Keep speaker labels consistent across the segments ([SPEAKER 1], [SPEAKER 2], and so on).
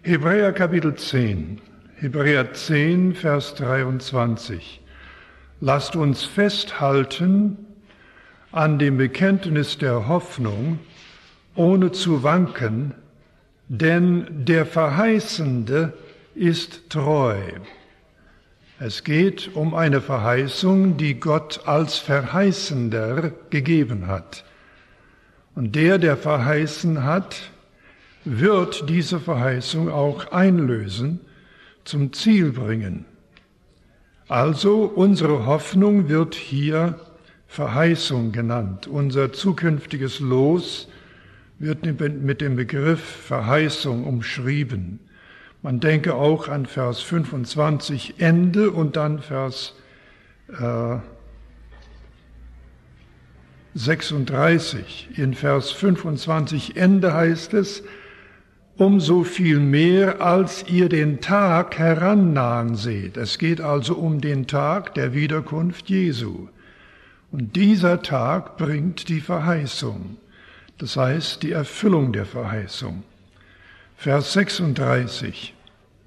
[SPEAKER 1] Hebräer Kapitel 10, Hebräer 10, Vers 23. Lasst uns festhalten an dem Bekenntnis der Hoffnung, ohne zu wanken, denn der Verheißende ist treu. Es geht um eine Verheißung, die Gott als Verheißender gegeben hat. Und der verheißen hat, wird diese Verheißung auch einlösen, zum Ziel bringen. Also unsere Hoffnung wird hier Verheißung genannt. Unser zukünftiges Los wird mit dem Begriff Verheißung umschrieben. Man denke auch an Vers 25 Ende und dann Vers 36. In Vers 25 Ende heißt es, umso viel mehr, als ihr den Tag herannahen seht. Es geht also um den Tag der Wiederkunft Jesu. Und dieser Tag bringt die Verheißung, das heißt die Erfüllung der Verheißung. Vers 36.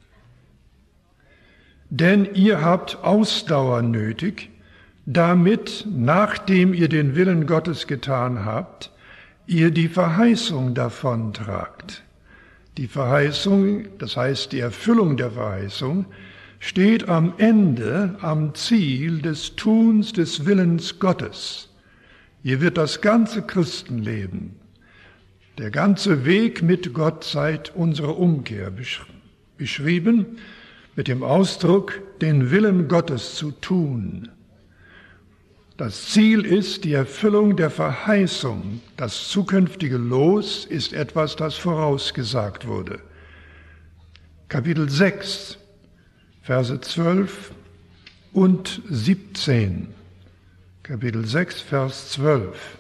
[SPEAKER 1] Denn ihr habt Ausdauer nötig, damit, nachdem ihr den Willen Gottes getan habt, ihr die Verheißung davontragt. Die Verheißung, das heißt die Erfüllung der Verheißung, steht am Ende, am Ziel des Tuns des Willens Gottes. Hier wird das ganze Christenleben, der ganze Weg mit Gott seit unserer Umkehr beschrieben, mit dem Ausdruck, den Willen Gottes zu tun. Das Ziel ist die Erfüllung der Verheißung. Das zukünftige Los ist etwas, das vorausgesagt wurde. Kapitel 6, Verse 12 und 17. Kapitel 6, Vers 12.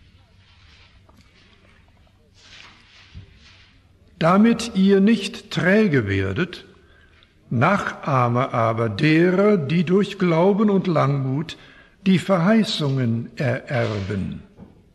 [SPEAKER 1] Damit ihr nicht träge werdet, Nachahmer aber derer, die durch Glauben und Langmut die Verheißungen ererben.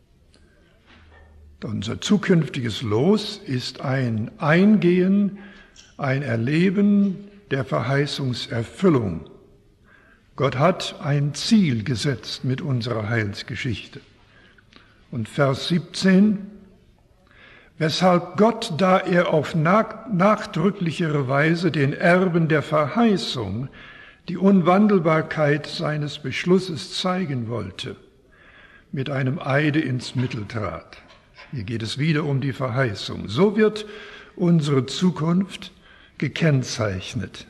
[SPEAKER 1] Unser zukünftiges Los ist ein Eingehen, ein Erleben der Verheißungserfüllung. Gott hat ein Ziel gesetzt mit unserer Heilsgeschichte. Und Vers 17, weshalb Gott, da er auf nachdrücklichere Weise den Erben der Verheißung die Unwandelbarkeit seines Beschlusses zeigen wollte, mit einem Eide ins Mittel trat. Hier geht es wieder um die Verheißung. So wird unsere Zukunft gekennzeichnet.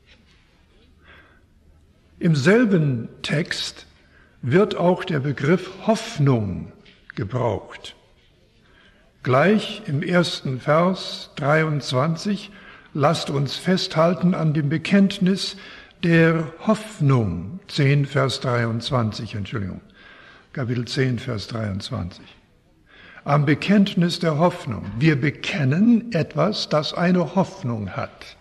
[SPEAKER 1] Im selben Text wird auch der Begriff Hoffnung gebraucht. Gleich im ersten Vers 23, lasst uns festhalten an dem Bekenntnis der Hoffnung, 10 Vers 23, Entschuldigung, Kapitel 10 Vers 23. Am Bekenntnis der Hoffnung. Wir bekennen etwas, das eine Hoffnung hat.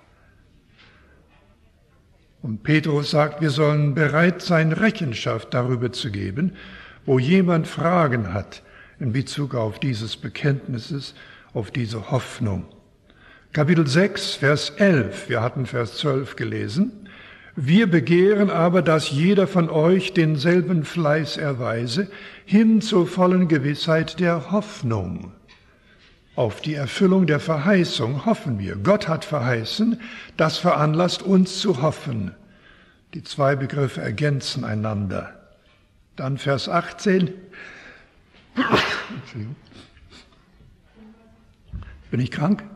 [SPEAKER 1] Und Petrus sagt, wir sollen bereit sein, Rechenschaft darüber zu geben, wo jemand Fragen hat in Bezug auf dieses Bekenntnisses, auf diese Hoffnung. Kapitel 6, Vers 11, wir hatten Vers 12 gelesen. Wir begehren aber, dass jeder von euch denselben Fleiß erweise, hin zur vollen Gewissheit der Hoffnung. Auf die Erfüllung der Verheißung hoffen wir. Gott hat verheißen, das veranlasst uns zu hoffen. Die zwei Begriffe ergänzen einander. Dann Vers 18. Bin ich krank?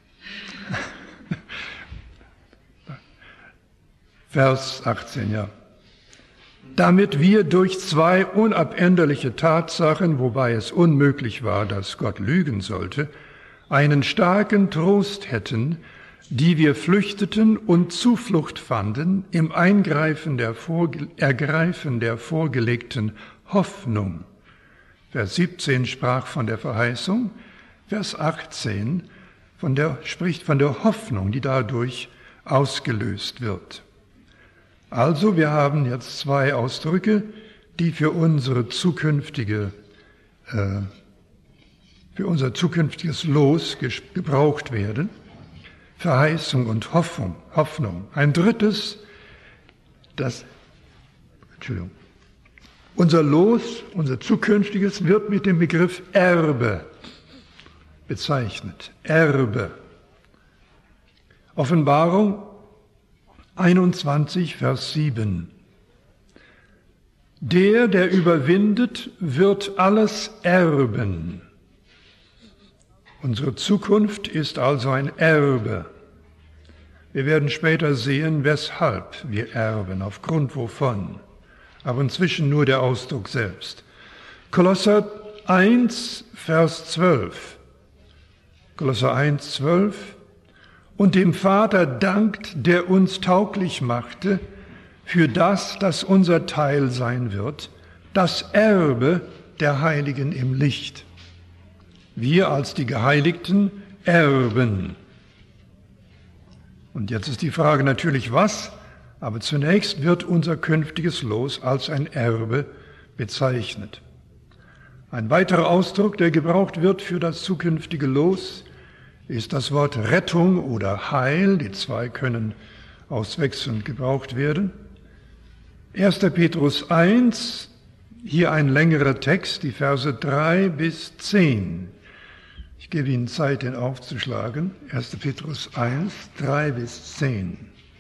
[SPEAKER 1] Vers 18, ja. Damit wir durch zwei unabänderliche Tatsachen, wobei es unmöglich war, dass Gott lügen sollte, einen starken Trost hätten, die wir flüchteten und Zuflucht fanden im Ergreifen der vorgelegten Hoffnung. Vers 17 sprach von der Verheißung, Vers 18 spricht von der Hoffnung, die dadurch ausgelöst wird. Also, wir haben jetzt zwei Ausdrücke, die für unser zukünftiges Los gebraucht werden. Verheißung und Hoffnung. Ein drittes, unser Los, unser Zukünftiges wird mit dem Begriff Erbe bezeichnet. Erbe. Offenbarung 21, Vers 7. Der überwindet, wird alles erben. Unsere Zukunft ist also ein Erbe. Wir werden später sehen, weshalb wir erben, aufgrund wovon. Aber inzwischen nur der Ausdruck selbst. Kolosser 1, Vers 12. Kolosser 1, 12. Und dem Vater dankt, der uns tauglich machte, für das unser Teil sein wird, das Erbe der Heiligen im Licht. Wir als die Geheiligten erben. Und jetzt ist die Frage natürlich, was? Aber zunächst wird unser künftiges Los als ein Erbe bezeichnet. Ein weiterer Ausdruck, der gebraucht wird für das zukünftige Los, ist das Wort Rettung oder Heil. Die zwei können auswechselnd gebraucht werden. 1. Petrus 1, hier ein längerer Text, die Verse 3 bis 10. Ich gebe Ihnen Zeit, den aufzuschlagen. 1. Petrus 1, 3 bis 10.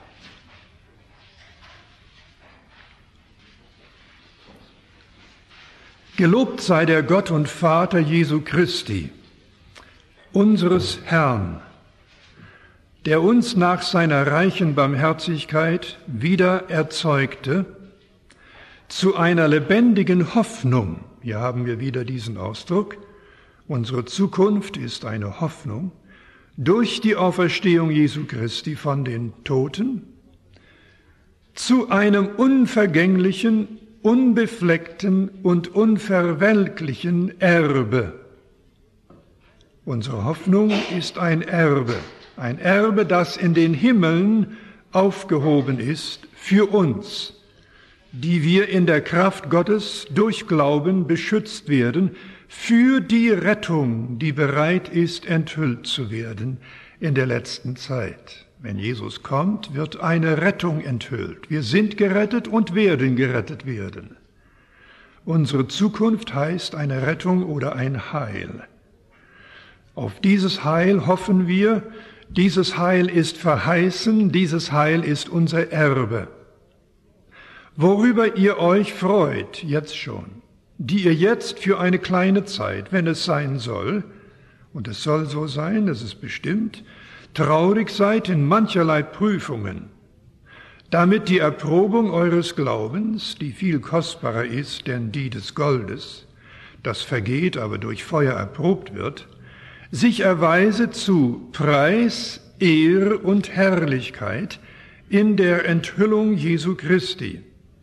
[SPEAKER 1] Gelobt sei der Gott und Vater Jesu Christi, unseres Herrn, der uns nach seiner reichen Barmherzigkeit wieder erzeugte, zu einer lebendigen Hoffnung. Hier haben wir wieder diesen Ausdruck. Unsere Zukunft ist eine Hoffnung durch die Auferstehung Jesu Christi von den Toten, zu einem unvergänglichen, unbefleckten und unverwelklichen Erbe. Unsere Hoffnung ist ein Erbe, das in den Himmeln aufgehoben ist für uns, die wir in der Kraft Gottes durch Glauben beschützt werden, für die Rettung, die bereit ist, enthüllt zu werden in der letzten Zeit. Wenn Jesus kommt, wird eine Rettung enthüllt. Wir sind gerettet und werden gerettet werden. Unsere Zukunft heißt eine Rettung oder ein Heil. Auf dieses Heil hoffen wir, dieses Heil ist verheißen, dieses Heil ist unser Erbe. Worüber ihr euch freut, jetzt schon, die ihr jetzt für eine kleine Zeit, wenn es sein soll, und es soll so sein, das ist bestimmt, traurig seid in mancherlei Prüfungen, damit die Erprobung eures Glaubens, die viel kostbarer ist denn die des Goldes, das vergeht, aber durch Feuer erprobt wird, sich erweise zu Preis, Ehre und Herrlichkeit in der Enthüllung Jesu Christi.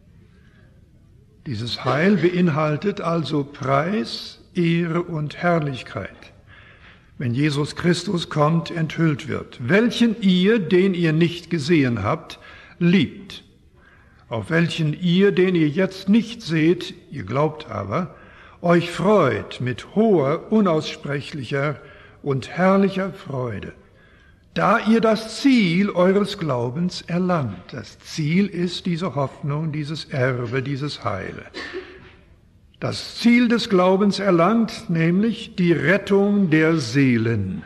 [SPEAKER 1] Dieses Heil beinhaltet also Preis, Ehre und Herrlichkeit, wenn Jesus Christus kommt, enthüllt wird, welchen ihr, den ihr nicht gesehen habt, liebt, auf welchen ihr, den ihr jetzt nicht seht, ihr glaubt aber, euch freut mit hoher, unaussprechlicher und herrlicher Freude, da ihr das Ziel eures Glaubens erlangt. Das Ziel ist diese Hoffnung, dieses Erbe, dieses Heil. Das Ziel des Glaubens erlangt, nämlich die Rettung der Seelen.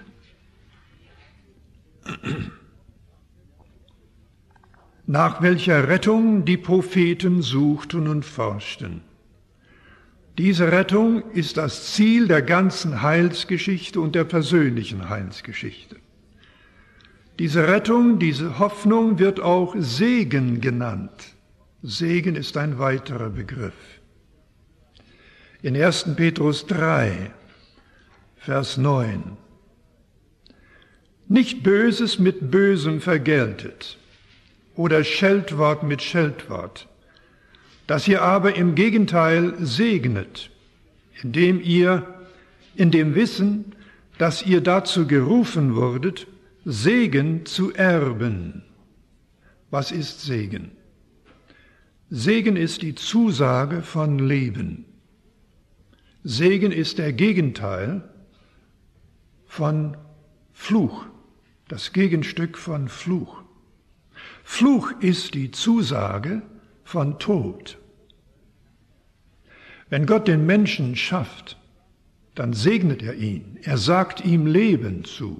[SPEAKER 1] Nach welcher Rettung die Propheten suchten und forschten. Diese Rettung ist das Ziel der ganzen Heilsgeschichte und der persönlichen Heilsgeschichte. Diese Rettung, diese Hoffnung wird auch Segen genannt. Segen ist ein weiterer Begriff. In 1. Petrus 3, Vers 9. Nicht Böses mit Bösem vergeltet oder Scheltwort mit Scheltwort, dass ihr aber im Gegenteil segnet, indem ihr in dem Wissen, dass ihr dazu gerufen wurdet, Segen zu erben. Was ist Segen? Segen ist die Zusage von Leben. Segen ist der Gegenteil von Fluch. das Gegenstück von Fluch. Fluch ist die Zusage von Tod. Wenn Gott den Menschen schafft, dann segnet er ihn. Er sagt ihm Leben zu.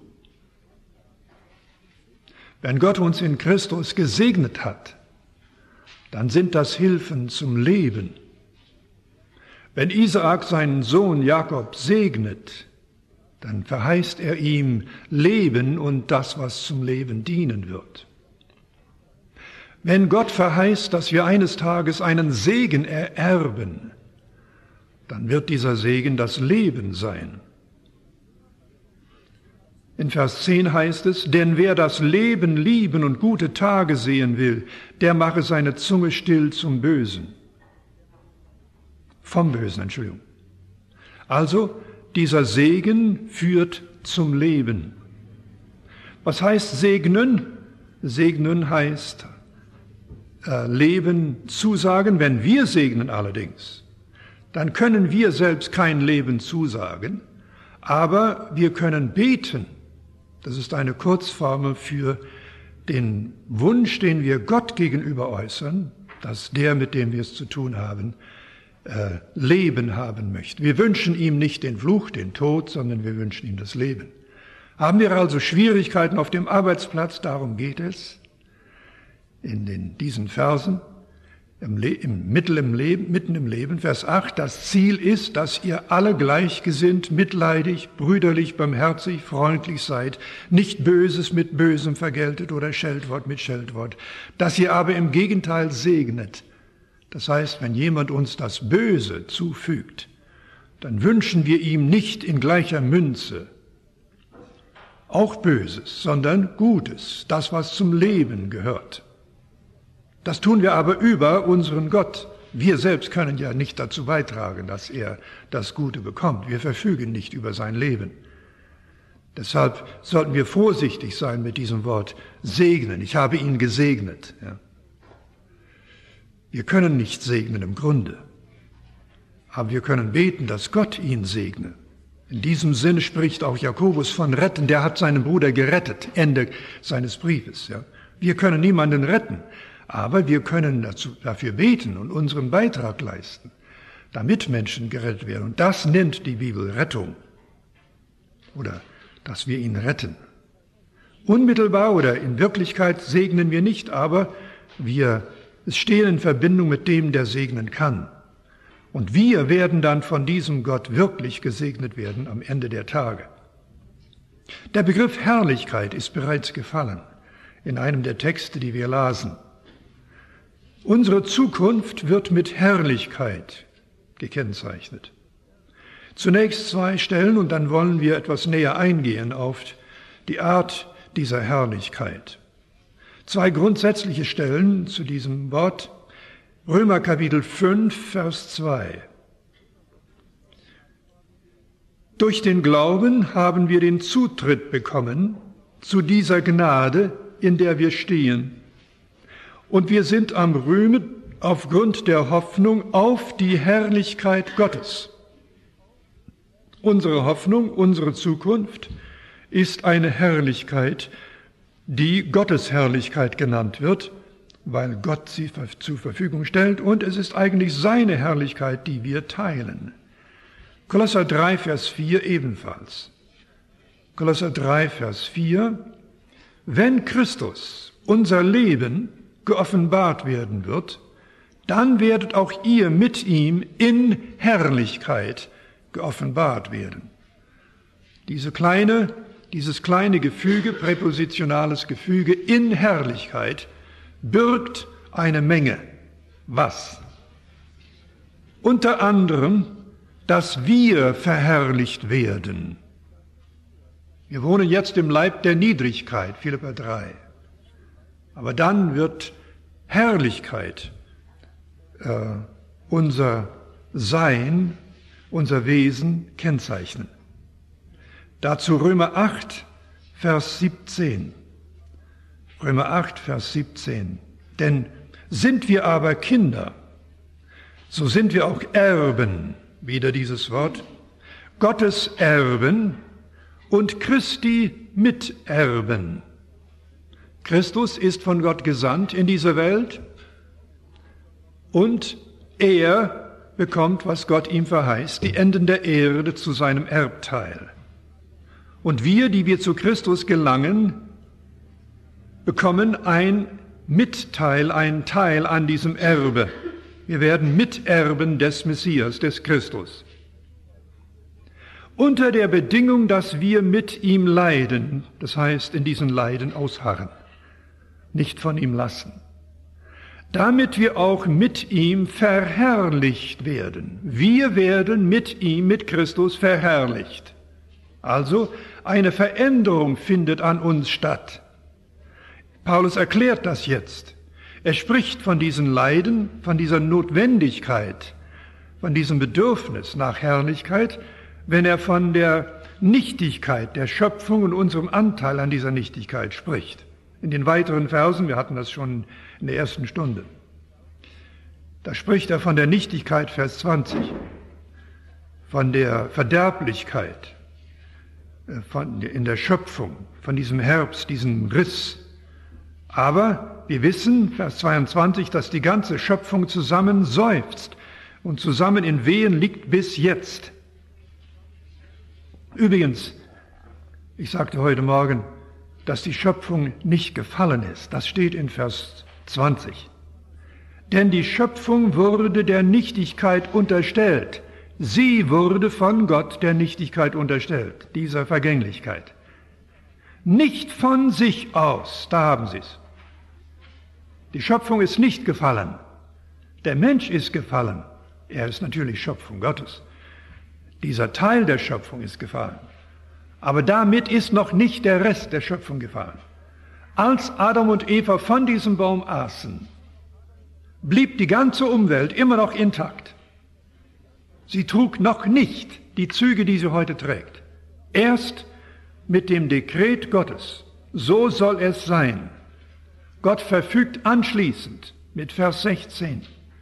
[SPEAKER 1] Wenn Gott uns in Christus gesegnet hat, dann sind das Hilfen zum Leben. Wenn Isaak seinen Sohn Jakob segnet, dann verheißt er ihm Leben und das, was zum Leben dienen wird. Wenn Gott verheißt, dass wir eines Tages einen Segen ererben, dann wird dieser Segen das Leben sein. In Vers 10 heißt es, denn wer das Leben lieben und gute Tage sehen will, der mache seine Zunge still vom Bösen. Also, dieser Segen führt zum Leben. Was heißt segnen? Segnen heißt Leben zusagen. Wenn wir segnen allerdings, dann können wir selbst kein Leben zusagen, aber wir können beten. Das ist eine Kurzformel für den Wunsch, den wir Gott gegenüber äußern, dass der, mit dem wir es zu tun haben, Leben haben möchte. Wir wünschen ihm nicht den Fluch, den Tod, sondern wir wünschen ihm das Leben. Haben wir also Schwierigkeiten auf dem Arbeitsplatz, darum geht es in diesen Versen, mitten im Leben, Vers 8, das Ziel ist, dass ihr alle gleichgesinnt, mitleidig, brüderlich, barmherzig, freundlich seid, nicht Böses mit Bösem vergeltet oder Scheltwort mit Scheltwort, dass ihr aber im Gegenteil segnet. Das heißt, wenn jemand uns das Böse zufügt, dann wünschen wir ihm nicht in gleicher Münze auch Böses, sondern Gutes, das, was zum Leben gehört. Das tun wir aber über unseren Gott. Wir selbst können ja nicht dazu beitragen, dass er das Gute bekommt. Wir verfügen nicht über sein Leben. Deshalb sollten wir vorsichtig sein mit diesem Wort segnen. Ich habe ihn gesegnet. Ja. Wir können nicht segnen im Grunde, aber wir können beten, dass Gott ihn segne. In diesem Sinne spricht auch Jakobus von retten. Der hat seinen Bruder gerettet. Ende seines Briefes. Ja. Wir können niemanden retten, aber wir können dafür beten und unseren Beitrag leisten, damit Menschen gerettet werden. Und das nennt die Bibel Rettung oder dass wir ihn retten. Unmittelbar oder in Wirklichkeit segnen wir nicht, aber es stehen in Verbindung mit dem, der segnen kann. Und wir werden dann von diesem Gott wirklich gesegnet werden am Ende der Tage. Der Begriff Herrlichkeit ist bereits gefallen in einem der Texte, die wir lasen. Unsere Zukunft wird mit Herrlichkeit gekennzeichnet. Zunächst 2 Stellen und dann wollen wir etwas näher eingehen auf die Art dieser Herrlichkeit. 2 grundsätzliche Stellen zu diesem Wort. Römer Kapitel 5, Vers 2. Durch den Glauben haben wir den Zutritt bekommen zu dieser Gnade, in der wir stehen. Und wir sind am Rühmen aufgrund der Hoffnung auf die Herrlichkeit Gottes. Unsere Hoffnung, unsere Zukunft ist eine Herrlichkeit, die Gottes Herrlichkeit genannt wird, weil Gott sie zur Verfügung stellt, und es ist eigentlich seine Herrlichkeit, die wir teilen. Kolosser 3, Vers 4 ebenfalls. Kolosser 3, Vers 4. Wenn Christus, unser Leben, geoffenbart werden wird, dann werdet auch ihr mit ihm in Herrlichkeit geoffenbart werden. Dieses kleine Gefüge, präpositionales Gefüge in Herrlichkeit, birgt eine Menge. Was? Unter anderem, dass wir verherrlicht werden. Wir wohnen jetzt im Leib der Niedrigkeit, Philipper 3. Aber dann wird Herrlichkeit unser Sein, unser Wesen kennzeichnen. Dazu Römer 8, Vers 17. Römer 8, Vers 17. Denn sind wir aber Kinder, so sind wir auch Erben, wieder dieses Wort, Gottes Erben und Christi Miterben. Christus ist von Gott gesandt in diese Welt und er bekommt, was Gott ihm verheißt, die Enden der Erde zu seinem Erbteil. Und wir, die wir zu Christus gelangen, bekommen ein Mitteil, ein Teil an diesem Erbe. Wir werden Miterben des Messias, des Christus. Unter der Bedingung, dass wir mit ihm leiden, das heißt in diesen Leiden ausharren, nicht von ihm lassen, damit wir auch mit ihm verherrlicht werden. Wir werden mit ihm, mit Christus verherrlicht. Also eine Veränderung findet an uns statt. Paulus erklärt das jetzt. Er spricht von diesen Leiden, von dieser Notwendigkeit, von diesem Bedürfnis nach Herrlichkeit, wenn er von der Nichtigkeit der Schöpfung und unserem Anteil an dieser Nichtigkeit spricht. In den weiteren Versen, wir hatten das schon in der ersten Stunde, da spricht er von der Nichtigkeit, Vers 20, von der Verderblichkeit in der Schöpfung, von diesem Herbst, diesem Riss. Aber wir wissen, Vers 22, dass die ganze Schöpfung zusammen seufzt und zusammen in Wehen liegt bis jetzt. Übrigens, ich sagte heute Morgen, dass die Schöpfung nicht gefallen ist. Das steht in Vers 20. Denn die Schöpfung wurde der Nichtigkeit unterstellt. Sie wurde von Gott der Nichtigkeit unterstellt, dieser Vergänglichkeit. Nicht von sich aus, da haben Sie es. Die Schöpfung ist nicht gefallen. Der Mensch ist gefallen. Er ist natürlich Schöpfung Gottes. Dieser Teil der Schöpfung ist gefallen. Aber damit ist noch nicht der Rest der Schöpfung gefallen. Als Adam und Eva von diesem Baum aßen, blieb die ganze Umwelt immer noch intakt. Sie trug noch nicht die Züge, die sie heute trägt. Erst mit dem Dekret Gottes, so soll es sein. Gott verfügt anschließend mit Vers 16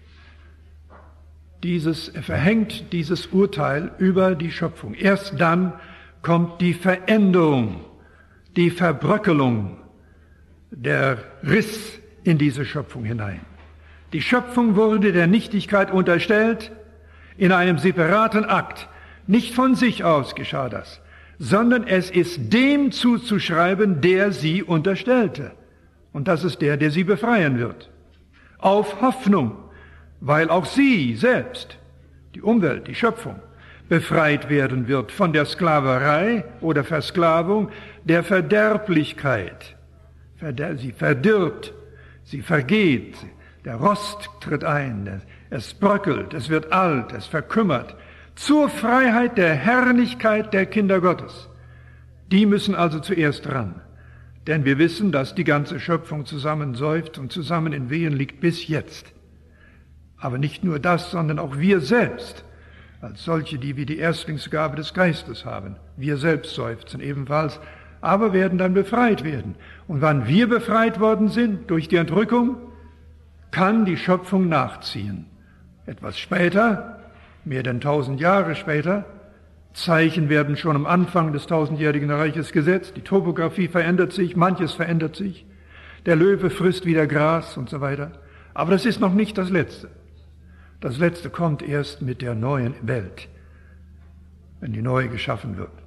[SPEAKER 1] er verhängt dieses Urteil über die Schöpfung. Erst dann kommt die Veränderung, die Verbröckelung, der Riss in diese Schöpfung hinein. Die Schöpfung wurde der Nichtigkeit unterstellt in einem separaten Akt. Nicht von sich aus geschah das, sondern es ist dem zuzuschreiben, der sie unterstellte. Und das ist der sie befreien wird. Auf Hoffnung, weil auch sie selbst, die Umwelt, die Schöpfung, befreit werden wird von der Sklaverei oder Versklavung der Verderblichkeit. Sie verdirbt, sie vergeht, der Rost tritt ein, es bröckelt, es wird alt, es verkümmert, zur Freiheit der Herrlichkeit der Kinder Gottes. Die müssen also zuerst ran, denn wir wissen, dass die ganze Schöpfung zusammen seufzt und zusammen in Wehen liegt bis jetzt. Aber nicht nur das, sondern auch wir selbst, als solche, die wir die Erstlingsgabe des Geistes haben. Wir selbst seufzen ebenfalls, aber werden dann befreit werden. Und wann wir befreit worden sind durch die Entrückung, kann die Schöpfung nachziehen. Etwas später, mehr denn 1000 Jahre später, Zeichen werden schon am Anfang des 1000-jährigen Reiches gesetzt, die Topographie verändert sich, manches verändert sich, der Löwe frisst wieder Gras und so weiter. Aber das ist noch nicht das Letzte. Das Letzte kommt erst mit der neuen Welt, wenn die neue geschaffen wird.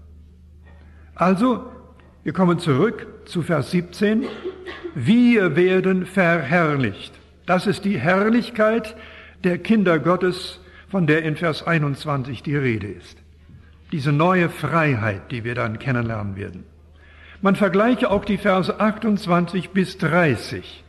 [SPEAKER 1] Also, wir kommen zurück zu Vers 17. Wir werden verherrlicht. Das ist die Herrlichkeit der Kinder Gottes, von der in Vers 21 die Rede ist. Diese neue Freiheit, die wir dann kennenlernen werden. Man vergleiche auch die Verse 28 bis 30.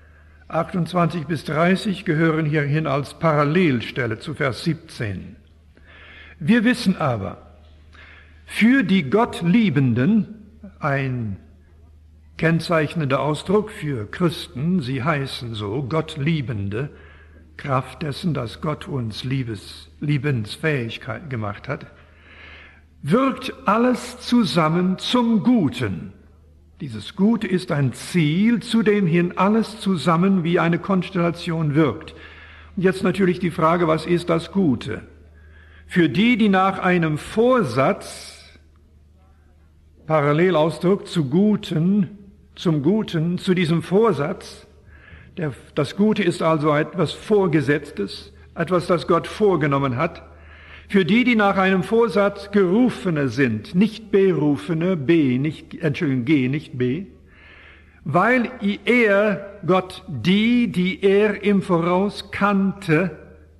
[SPEAKER 1] 28 bis 30 gehören hierhin als Parallelstelle zu Vers 17. Wir wissen aber, für die Gottliebenden, ein kennzeichnender Ausdruck für Christen, sie heißen so, Gottliebende, Kraft dessen, dass Gott uns liebensfähig gemacht hat, wirkt alles zusammen zum Guten. Dieses Gute ist ein Ziel, zu dem hin alles zusammen wie eine Konstellation wirkt. Und jetzt natürlich die Frage, was ist das Gute? Für die, die nach einem Vorsatz Parallelausdruck zum Guten, zu diesem Vorsatz. Das Gute ist also etwas Vorgesetztes, etwas, das Gott vorgenommen hat. Für die, die nach einem Vorsatz Gerufene sind, nicht Berufene, G, nicht B, weil Gott die er im Voraus kannte,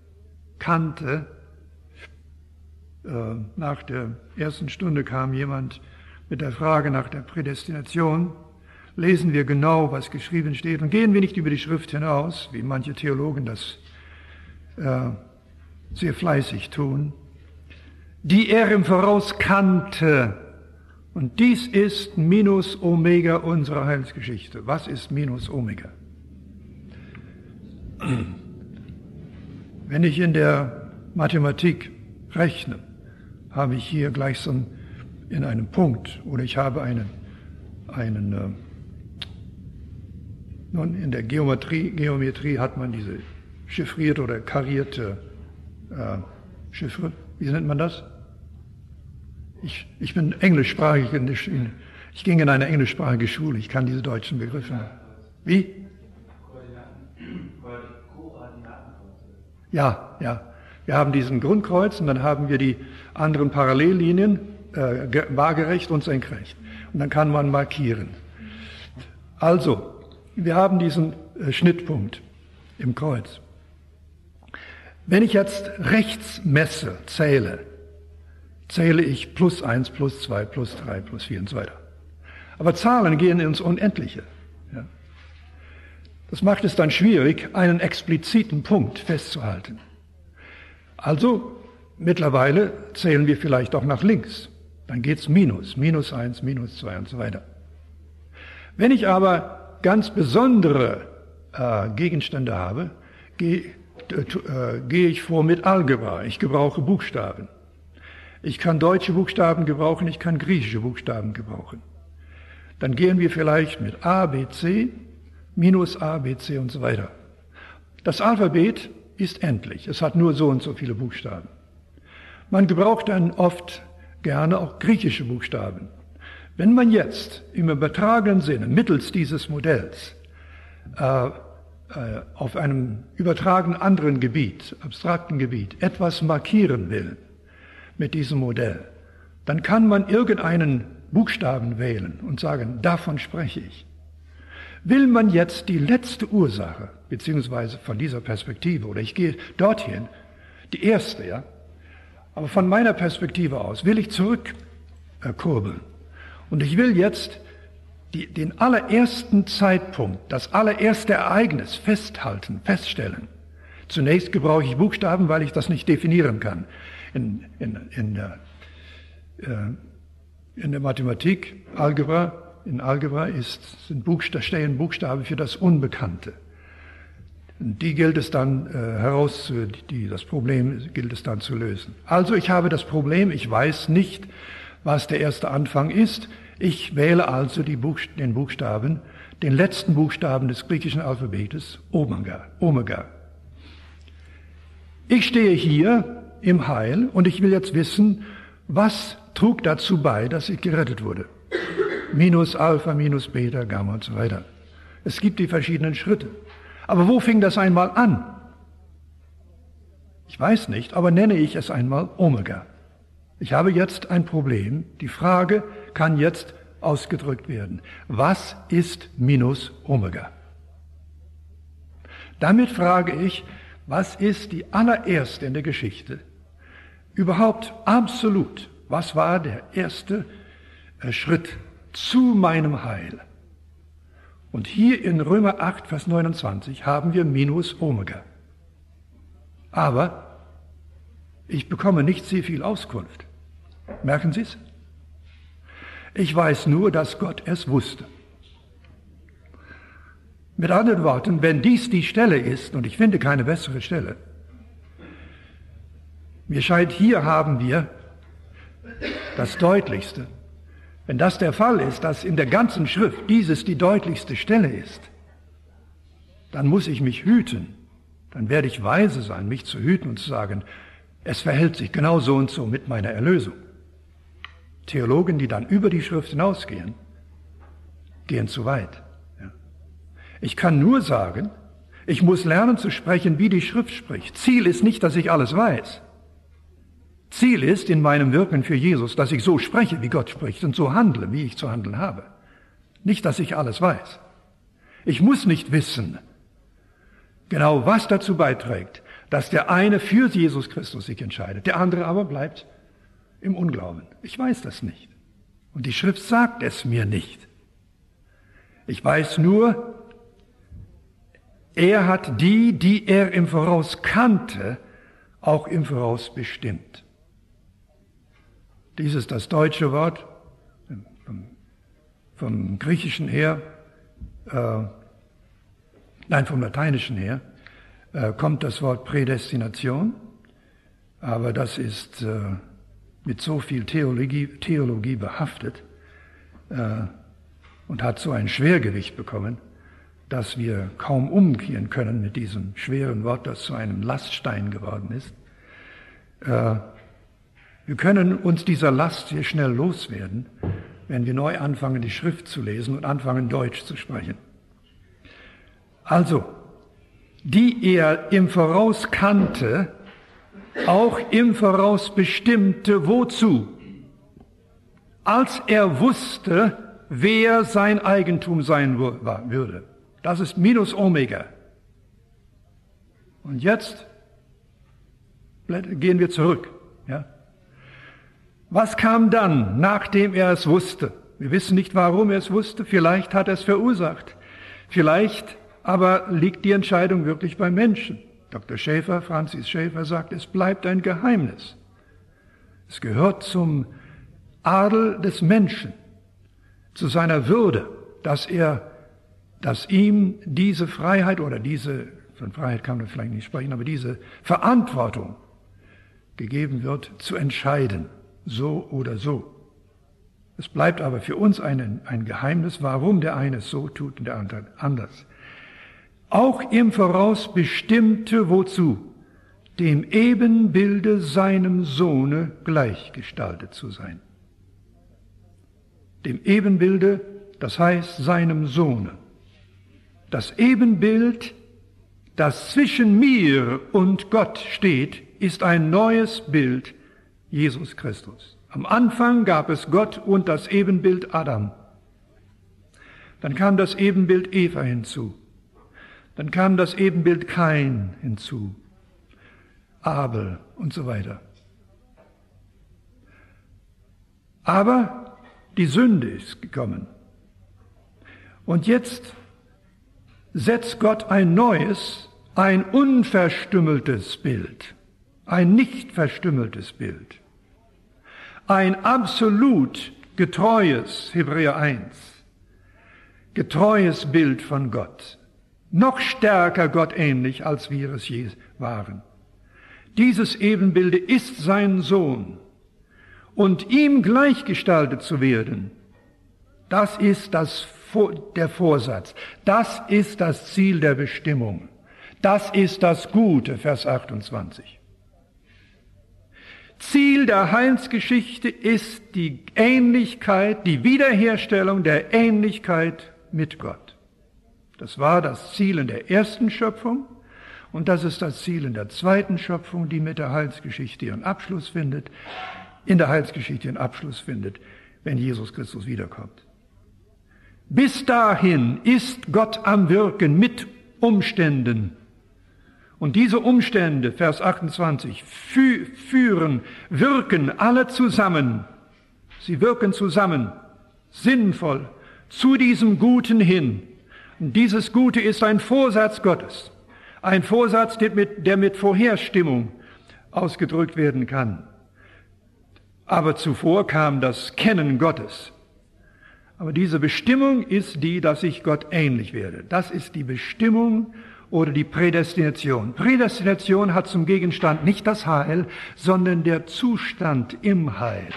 [SPEAKER 1] nach der ersten Stunde kam jemand mit der Frage nach der Prädestination. Lesen wir genau, was geschrieben steht, und gehen wir nicht über die Schrift hinaus, wie manche Theologen das sehr fleißig tun, die er im Voraus kannte. Und dies ist Minus Omega unserer Heilsgeschichte. Was ist Minus Omega? Wenn ich in der Mathematik rechne, habe ich hier gleichsam in einem Punkt, oder ich habe nun in der Geometrie hat man diese chiffrierte oder karierte Chiffre. Wie nennt man das? Ich bin englischsprachig, ich ging in eine englischsprachige Schule, ich kann diese deutschen Begriffe. Wie? Ja. Wir haben diesen Grundkreuz und dann haben wir die anderen Parallellinien, waagerecht und senkrecht. Und dann kann man markieren. Also, wir haben diesen Schnittpunkt im Kreuz. Wenn ich jetzt rechts messe, zähle ich +1, +2, +3, +4 und so weiter. Aber Zahlen gehen ins Unendliche. Ja. Das macht es dann schwierig, einen expliziten Punkt festzuhalten. Also, mittlerweile zählen wir vielleicht auch nach links. Dann geht's -1, -2 und so weiter. Wenn ich aber ganz besondere Gegenstände habe, gehe ich vor mit Algebra. Ich gebrauche Buchstaben. Ich kann deutsche Buchstaben gebrauchen, ich kann griechische Buchstaben gebrauchen. Dann gehen wir vielleicht mit A, B, C, -A, B, C und so weiter. Das Alphabet ist endlich. Es hat nur so und so viele Buchstaben. Man gebraucht dann oft gerne auch griechische Buchstaben. Wenn man jetzt im übertragenen Sinne mittels dieses Modells auf einem übertragenen anderen Gebiet, abstrakten Gebiet, etwas markieren will mit diesem Modell, dann kann man irgendeinen Buchstaben wählen und sagen, davon spreche ich. Will man jetzt die letzte Ursache, beziehungsweise von dieser Perspektive, oder ich gehe dorthin, die erste, ja, aber von meiner Perspektive aus will ich zurückkurbeln. Und ich will jetzt den allerersten Zeitpunkt, das allererste Ereignis festhalten, feststellen. Zunächst gebrauche ich Buchstaben, weil ich das nicht definieren kann. In der Mathematik, in Algebra stehen Buchstaben für das Unbekannte. Die gilt es dann das Problem gilt es dann zu lösen. Also ich habe das Problem, ich weiß nicht, was der erste Anfang ist. Ich wähle also den letzten Buchstaben des griechischen Alphabetes, Omega. Ich stehe hier im Heil und ich will jetzt wissen, was trug dazu bei, dass ich gerettet wurde. Minus Alpha, minus Beta, Gamma und so weiter. Es gibt die verschiedenen Schritte. Aber wo fing das einmal an? Ich weiß nicht, aber nenne ich es einmal Omega. Ich habe jetzt ein Problem. Die Frage kann jetzt ausgedrückt werden. Was ist minus Omega? Damit frage ich, was ist die allererste in der Geschichte? Überhaupt absolut. Was war der erste Schritt zu meinem Heil? Und hier in Römer 8, Vers 29 haben wir minus Omega. Aber ich bekomme nicht sehr viel Auskunft. Merken Sie es? Ich weiß nur, dass Gott es wusste. Mit anderen Worten, wenn dies die Stelle ist, und ich finde keine bessere Stelle, mir scheint, hier haben wir das Deutlichste. Wenn das der Fall ist, dass in der ganzen Schrift dieses die deutlichste Stelle ist, dann muss ich mich hüten. Dann werde ich weise sein, mich zu hüten und zu sagen, es verhält sich genau so und so mit meiner Erlösung. Theologen, die dann über die Schrift hinausgehen, gehen zu weit. Ja. Ich kann nur sagen, ich muss lernen zu sprechen, wie die Schrift spricht. Ziel ist nicht, dass ich alles weiß. Ziel ist in meinem Wirken für Jesus, dass ich so spreche, wie Gott spricht und so handle, wie ich zu handeln habe. Nicht, dass ich alles weiß. Ich muss nicht wissen, genau was dazu beiträgt, dass der eine für Jesus Christus sich entscheidet, der andere aber bleibt im Unglauben. Ich weiß das nicht. Und die Schrift sagt es mir nicht. Ich weiß nur, er hat die, die er im Voraus kannte, auch im Voraus bestimmt. Dies ist das deutsche Wort, vom Griechischen her, vom Lateinischen her, kommt das Wort Prädestination, aber das ist mit so viel Theologie behaftet und hat so ein Schwergewicht bekommen, dass wir kaum umkehren können mit diesem schweren Wort, das zu einem Laststein geworden ist. Wir können uns dieser Last sehr schnell loswerden, wenn wir neu anfangen, die Schrift zu lesen und anfangen, Deutsch zu sprechen. Also, die er im Voraus kannte, auch im Voraus bestimmte, wozu? Als er wusste, wer sein Eigentum sein würde. Das ist Minus Omega. Und jetzt gehen wir zurück. Ja? Was kam dann, nachdem er es wusste? Wir wissen nicht, warum er es wusste. Vielleicht hat er es verursacht. Vielleicht aber liegt die Entscheidung wirklich beim Menschen. Dr. Schäfer, Francis Schäfer sagt, es bleibt ein Geheimnis. Es gehört zum Adel des Menschen, zu seiner Würde, dass ihm diese Freiheit oder von Freiheit kann man vielleicht nicht sprechen, aber diese Verantwortung gegeben wird, zu entscheiden, so oder so. Es bleibt aber für uns ein Geheimnis, warum der eine es so tut und der andere anders. Auch im Voraus bestimmte, wozu? Dem Ebenbilde seinem Sohne gleichgestaltet zu sein. Dem Ebenbilde, das heißt seinem Sohne. Das Ebenbild, das zwischen mir und Gott steht, ist ein neues Bild, Jesus Christus. Am Anfang gab es Gott und das Ebenbild Adam. Dann kam das Ebenbild Eva hinzu. Dann kam das Ebenbild Kain hinzu, Abel und so weiter. Aber die Sünde ist gekommen. Und jetzt setzt Gott ein neues, ein unverstümmeltes Bild, ein nicht verstümmeltes Bild, ein absolut getreues, Hebräer 1, getreues Bild von Gott. Noch stärker gottähnlich, als wir es je waren. Dieses Ebenbilde ist sein Sohn. Und ihm gleichgestaltet zu werden, das ist der Vorsatz. Das ist das Ziel der Bestimmung. Das ist das Gute, Vers 28. Ziel der Heilsgeschichte ist die Ähnlichkeit, die Wiederherstellung der Ähnlichkeit mit Gott. Das war das Ziel in der ersten Schöpfung und das ist das Ziel in der zweiten Schöpfung, die mit der Heilsgeschichte ihren Abschluss findet, wenn Jesus Christus wiederkommt. Bis dahin ist Gott am Wirken mit Umständen. Und diese Umstände, Vers 28, wirken alle zusammen. Sie wirken zusammen, sinnvoll, zu diesem Guten hin. Und dieses Gute ist ein Vorsatz Gottes. Ein Vorsatz, der mit Vorherstimmung ausgedrückt werden kann. Aber zuvor kam das Kennen Gottes. Aber diese Bestimmung ist die, dass ich Gott ähnlich werde. Das ist die Bestimmung oder die Prädestination. Prädestination hat zum Gegenstand nicht das Heil, sondern der Zustand im Heil.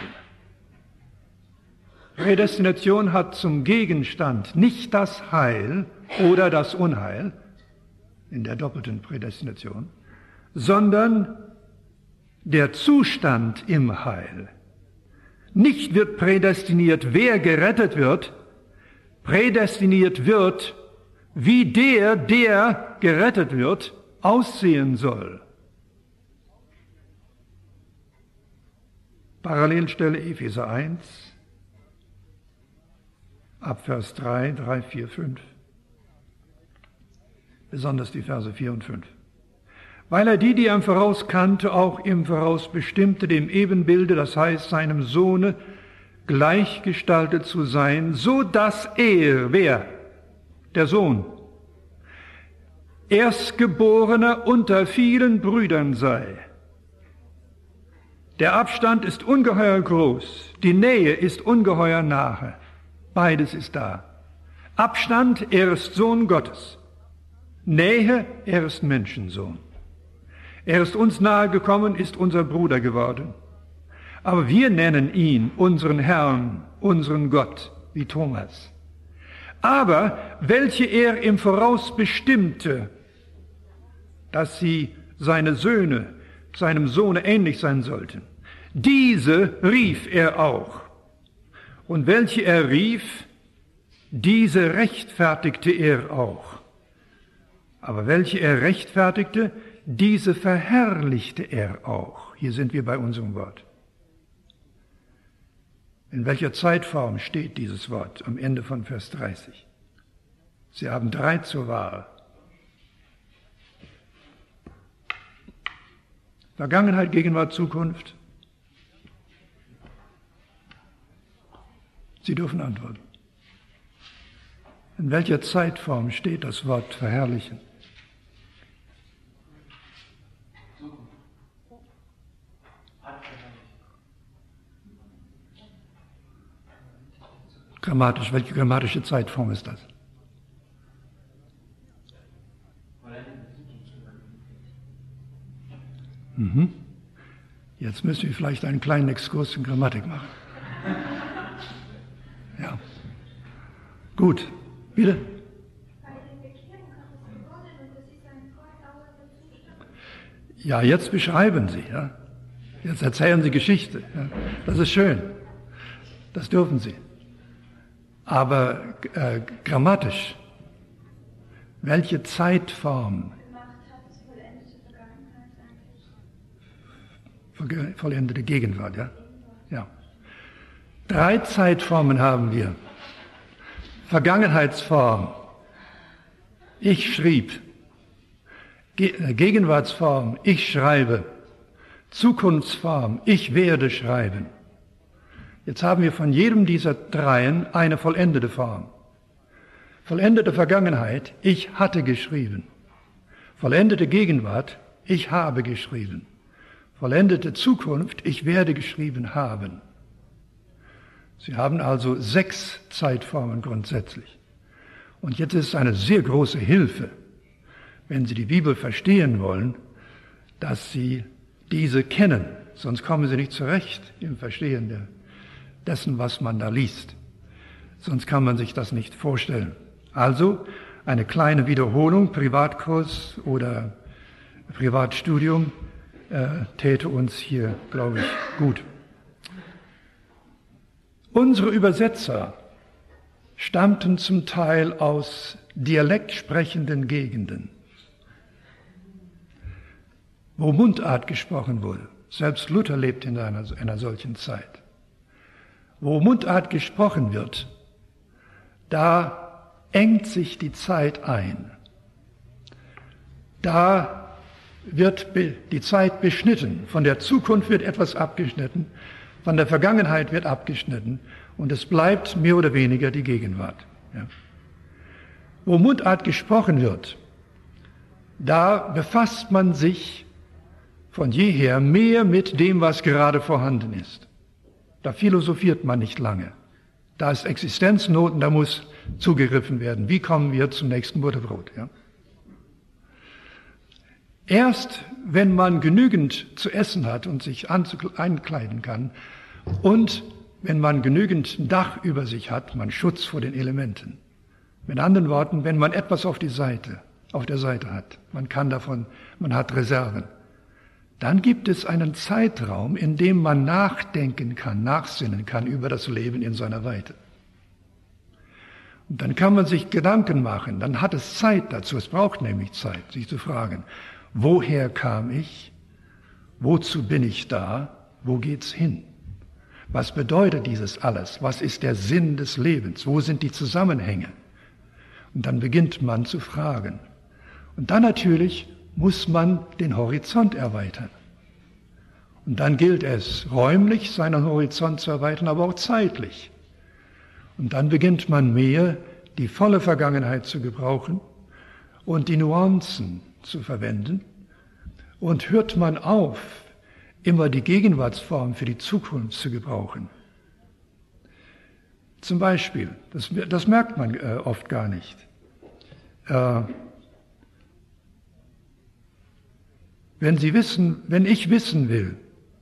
[SPEAKER 1] Prädestination hat zum Gegenstand nicht das Heil oder das Unheil in der doppelten Prädestination, sondern der Zustand im Heil. Nicht wird prädestiniert, wer gerettet wird, prädestiniert wird, wie der gerettet wird, aussehen soll. Parallelstelle Epheser 1, ab Vers 3, 4, 5. Besonders die Verse 4 und 5. Weil er die er im Voraus kannte, auch im Voraus bestimmte, dem Ebenbilde, das heißt seinem Sohne, gleichgestaltet zu sein, so dass er, wer? Der Sohn, Erstgeborener unter vielen Brüdern sei. Der Abstand ist ungeheuer groß, die Nähe ist ungeheuer nahe. Beides ist da. Abstand, er ist Sohn Gottes. Nähe, er ist Menschensohn. Er ist uns nahe gekommen, ist unser Bruder geworden. Aber wir nennen ihn unseren Herrn, unseren Gott, wie Thomas. Aber welche er im Voraus bestimmte, dass sie seine Söhne, seinem Sohne ähnlich sein sollten, diese rief er auch. Und welche er rief, diese rechtfertigte er auch. Aber welche er rechtfertigte, diese verherrlichte er auch. Hier sind wir bei unserem Wort. In welcher Zeitform steht dieses Wort am Ende von Vers 30? Sie haben 3 zur Wahl. Vergangenheit, Gegenwart, Zukunft. Sie dürfen antworten. In welcher Zeitform steht das Wort verherrlichen? Grammatisch, welche grammatische Zeitform ist das? Jetzt müssen wir vielleicht einen kleinen Exkurs in Grammatik machen. Ja. Gut. Bitte? Ja, jetzt beschreiben Sie. Ja. Jetzt erzählen Sie Geschichte. Ja. Das ist schön. Das dürfen Sie. Aber grammatisch, welche Zeitform? Vollendete Gegenwart, ja? Ja. 3 Zeitformen haben wir. Vergangenheitsform, ich schrieb. Gegenwartsform, ich schreibe. Zukunftsform, ich werde schreiben. Jetzt haben wir von jedem dieser 3 eine vollendete Form. Vollendete Vergangenheit, ich hatte geschrieben. Vollendete Gegenwart, ich habe geschrieben. Vollendete Zukunft, ich werde geschrieben haben. Sie haben also 6 Zeitformen grundsätzlich. Und jetzt ist es eine sehr große Hilfe, wenn Sie die Bibel verstehen wollen, dass Sie diese kennen. Sonst kommen Sie nicht zurecht im Verstehen dessen, was man da liest. Sonst kann man sich das nicht vorstellen. Also eine kleine Wiederholung, Privatkurs oder Privatstudium, täte uns hier, glaube ich, gut. Unsere Übersetzer stammten zum Teil aus dialektsprechenden Gegenden, wo Mundart gesprochen wurde. Selbst Luther lebt in einer solchen Zeit. Wo Mundart gesprochen wird, da engt sich die Zeit ein. Da wird die Zeit beschnitten. Von der Zukunft wird etwas abgeschnitten, von der Vergangenheit wird abgeschnitten und es bleibt mehr oder weniger die Gegenwart. Ja. Wo Mundart gesprochen wird, da befasst man sich von jeher mehr mit dem, was gerade vorhanden ist. Da philosophiert man nicht lange. Da ist Existenznot und da muss zugegriffen werden. Wie kommen wir zum nächsten Butterbrot? Ja? Erst wenn man genügend zu essen hat und sich einkleiden kann und wenn man genügend Dach über sich hat, man Schutz vor den Elementen. Mit anderen Worten, wenn man etwas auf der Seite hat, man hat Reserven, dann gibt es einen Zeitraum, in dem man nachdenken kann, nachsinnen kann über das Leben in seiner Weite. Und dann kann man sich Gedanken machen, dann hat es Zeit dazu, es braucht nämlich Zeit, sich zu fragen, woher kam ich, wozu bin ich da, wo geht's hin? Was bedeutet dieses alles? Was ist der Sinn des Lebens? Wo sind die Zusammenhänge? Und dann beginnt man zu fragen. Und dann natürlich muss man den Horizont erweitern. Und dann gilt es, räumlich seinen Horizont zu erweitern, aber auch zeitlich. Und dann beginnt man mehr, die volle Vergangenheit zu gebrauchen und die Nuancen zu verwenden. Und hört man auf, immer die Gegenwartsform für die Zukunft zu gebrauchen. Zum Beispiel, das merkt man oft gar nicht. Wenn ich wissen will,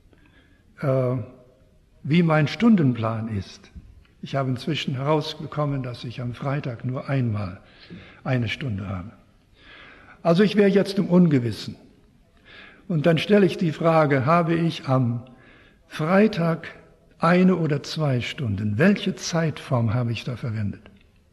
[SPEAKER 1] wie mein Stundenplan ist, ich habe inzwischen herausbekommen, dass ich am Freitag nur einmal eine Stunde habe. Also ich wäre jetzt im Ungewissen. Und dann stelle ich die Frage, habe ich am Freitag 1 oder 2 Stunden? Welche Zeitform habe ich da verwendet?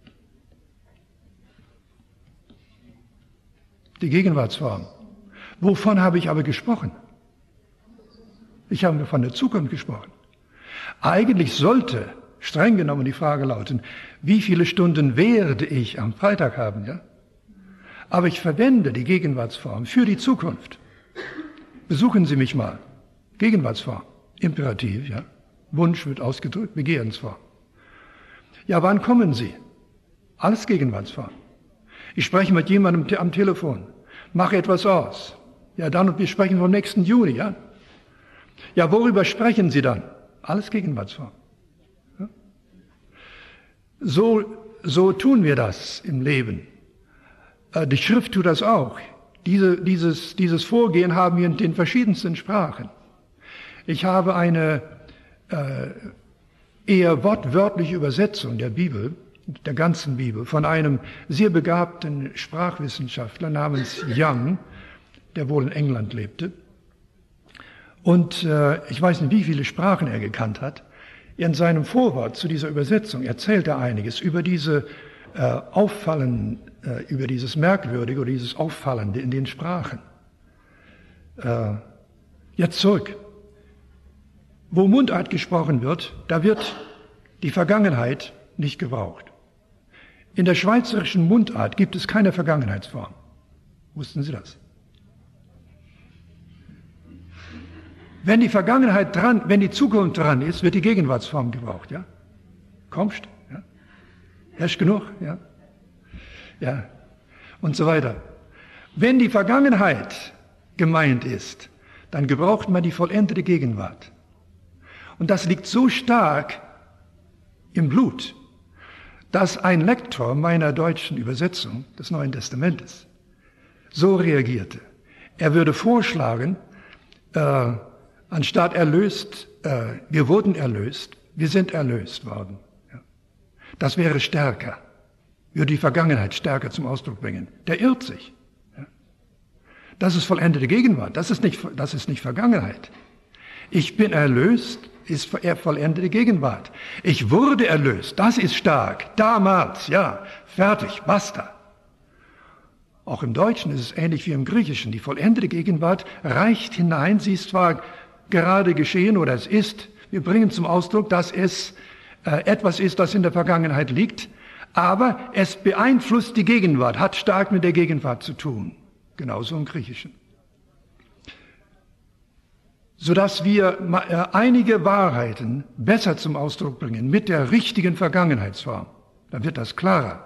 [SPEAKER 1] Die Gegenwartsform. Wovon habe ich aber gesprochen? Ich habe von der Zukunft gesprochen. Eigentlich sollte streng genommen die Frage lauten, wie viele Stunden werde ich am Freitag haben, ja? Aber ich verwende die Gegenwartsform für die Zukunft. Besuchen Sie mich mal. Gegenwartsform. Imperativ, ja. Wunsch wird ausgedrückt, Begehrensform. Ja, wann kommen Sie? Alles Gegenwartsform. Ich spreche mit jemandem am Telefon, mache etwas aus. Ja, dann, und wir sprechen vom nächsten Juni, ja. Ja, worüber sprechen Sie dann? Alles Gegenwartsform. Ja? So tun wir das im Leben. Die Schrift tut das auch. Dieses Vorgehen haben wir in den verschiedensten Sprachen. Ich habe eine eher wortwörtliche Übersetzung der Bibel, der ganzen Bibel, von einem sehr begabten Sprachwissenschaftler namens Young, der wohl in England lebte. Und ich weiß nicht, wie viele Sprachen er gekannt hat. In seinem Vorwort zu dieser Übersetzung erzählt er einiges über dieses Merkwürdige oder dieses Auffallende in den Sprachen. Jetzt zurück. Wo Mundart gesprochen wird, da wird die Vergangenheit nicht gebraucht. In der schweizerischen Mundart gibt es keine Vergangenheitsform. Wussten Sie das? Wenn die Zukunft dran ist, wird die Gegenwartsform gebraucht, ja? Kommst? Ja? Herrscht genug, ja? Ja. Und so weiter. Wenn die Vergangenheit gemeint ist, dann gebraucht man die vollendete Gegenwart. Und das liegt so stark im Blut, dass ein Lektor meiner deutschen Übersetzung des Neuen Testamentes so reagierte. Er würde vorschlagen, anstatt erlöst, wir wurden erlöst, wir sind erlöst worden. Ja. Das wäre stärker, würde die Vergangenheit stärker zum Ausdruck bringen. Der irrt sich. Ja. Das ist vollendete Gegenwart, das ist nicht Vergangenheit. Ich bin erlöst, ist vollendete Gegenwart. Ich wurde erlöst, das ist stark, damals, ja, fertig, basta. Auch im Deutschen ist es ähnlich wie im Griechischen. Die vollendete Gegenwart reicht hinein. Sie ist zwar gerade geschehen oder es ist, wir bringen zum Ausdruck, dass es etwas ist, das in der Vergangenheit liegt, aber es beeinflusst die Gegenwart, hat stark mit der Gegenwart zu tun. Genauso im Griechischen. Sodass wir einige Wahrheiten besser zum Ausdruck bringen mit der richtigen Vergangenheitsform. Dann wird das klarer.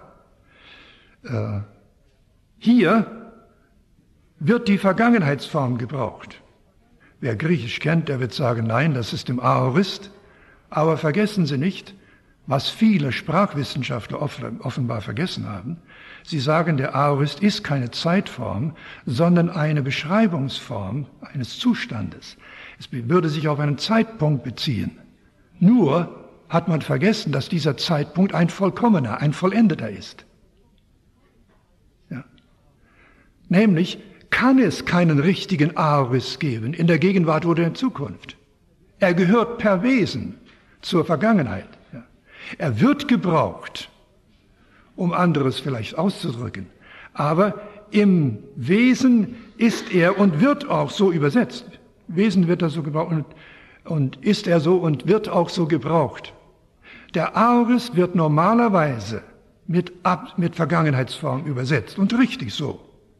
[SPEAKER 1] Hier wird die Vergangenheitsform gebraucht. Wer Griechisch kennt, der wird sagen, nein, das ist im Aorist. Aber vergessen Sie nicht, was viele Sprachwissenschaftler offenbar vergessen haben. Sie sagen, der Aorist ist keine Zeitform, sondern eine Beschreibungsform eines Zustandes. Es würde sich auf einen Zeitpunkt beziehen. Nur hat man vergessen, dass dieser Zeitpunkt ein vollkommener, ein vollendeter ist. Ja. Nämlich kann es keinen richtigen Aorist geben in der Gegenwart oder in der Zukunft. Er gehört per Wesen zur Vergangenheit. Er wird gebraucht, um anderes vielleicht auszudrücken, aber im Wesen ist er und wird auch so übersetzt. Wesen wird er so gebraucht und ist er so und wird auch so gebraucht. Der Aorist wird normalerweise mit Vergangenheitsform übersetzt und richtig so.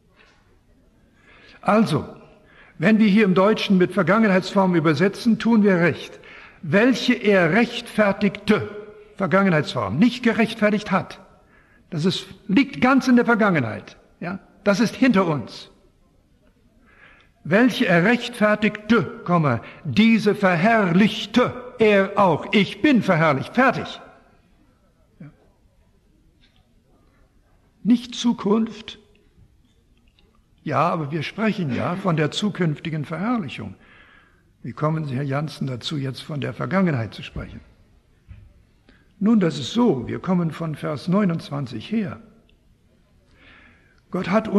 [SPEAKER 1] Also, wenn wir hier im Deutschen mit Vergangenheitsform übersetzen, tun wir recht. Welche er rechtfertigte Vergangenheitsform, nicht gerechtfertigt hat. Liegt ganz in der Vergangenheit. Ja? Das ist hinter uns. Welche er rechtfertigte, diese verherrlichte er auch. Ich bin verherrlicht. Fertig. Ja. Nicht Zukunft. Ja, aber wir sprechen ja von der zukünftigen Verherrlichung. Wie kommen Sie, Herr Janssen, dazu, jetzt von der Vergangenheit zu sprechen? Nun, das ist so, wir kommen von Vers 29 her. Gott hat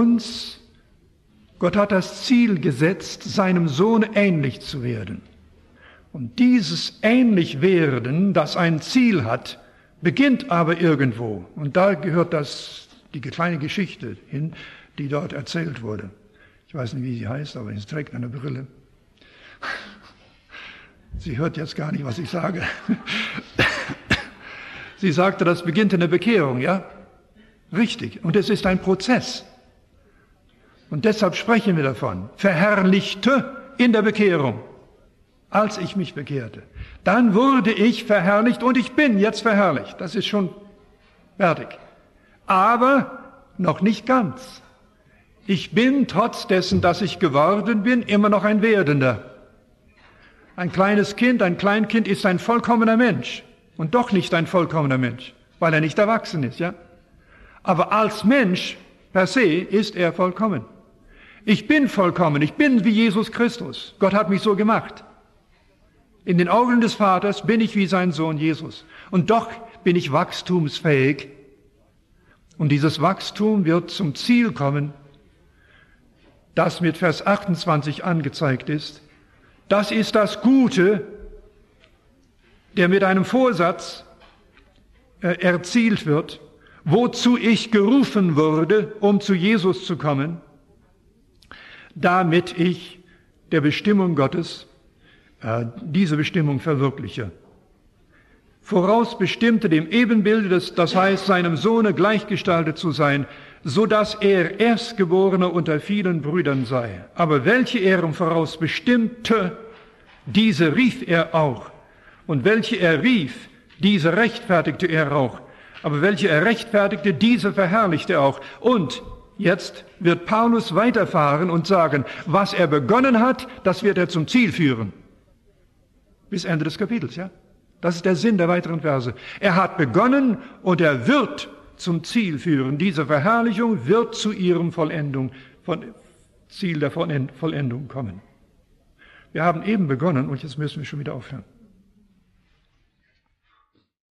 [SPEAKER 1] das Ziel gesetzt, seinem Sohn ähnlich zu werden. Und dieses Ähnlichwerden, das ein Ziel hat, beginnt aber irgendwo. Und da gehört die kleine Geschichte hin, die dort erzählt wurde. Ich weiß nicht, wie sie heißt, aber sie trägt eine Brille. Sie hört jetzt gar nicht, was ich sage. Sie sagte, das beginnt in der Bekehrung, ja? Richtig. Und es ist ein Prozess. Und deshalb sprechen wir davon. Verherrlichte in der Bekehrung, als ich mich bekehrte. Dann wurde ich verherrlicht und ich bin jetzt verherrlicht. Das ist schon fertig. Aber noch nicht ganz. Ich bin, trotz dessen, dass ich geworden bin, immer noch ein Werdender. Ein kleines Kind, ein Kleinkind ist ein vollkommener Mensch und doch nicht ein vollkommener Mensch, weil er nicht erwachsen ist, ja? Aber als Mensch per se ist er vollkommen. Ich bin vollkommen, ich bin wie Jesus Christus. Gott hat mich so gemacht. In den Augen des Vaters bin ich wie sein Sohn Jesus. Und doch bin ich wachstumsfähig. Und dieses Wachstum wird zum Ziel kommen, das mit Vers 28 angezeigt ist. Das ist das Gute, der mit einem Vorsatz erzielt wird, wozu ich gerufen wurde, um zu Jesus zu kommen, damit ich der Bestimmung Gottes diese Bestimmung verwirkliche. Voraus bestimmte dem Ebenbilde, das heißt, seinem Sohne gleichgestaltet zu sein, so dass er Erstgeborener unter vielen Brüdern sei. Aber welche er im Voraus bestimmte, diese rief er auch. Und welche er rief, diese rechtfertigte er auch. Aber welche er rechtfertigte, diese verherrlichte er auch. Und jetzt wird Paulus weiterfahren und sagen, was er begonnen hat, das wird er zum Ziel führen. Bis Ende des Kapitels, ja? Das ist der Sinn der weiteren Verse. Er hat begonnen und er wird zum Ziel führen. Diese Verherrlichung wird zu ihrem Ziel der Vollendung kommen. Wir haben eben begonnen und jetzt müssen wir schon wieder aufhören.